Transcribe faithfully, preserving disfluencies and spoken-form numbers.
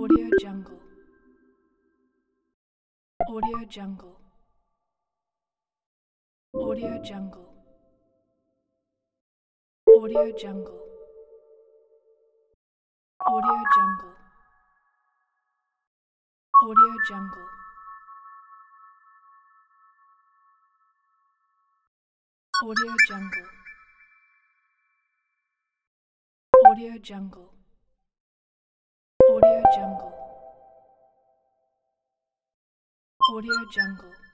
Audio Jungle. Audio Jungle. Audio Jungle. Audio Jungle. Audio Jungle. Audio Jungle. Audio Jungle. Audio Jungle. Audio Jungle. Audio Jungle.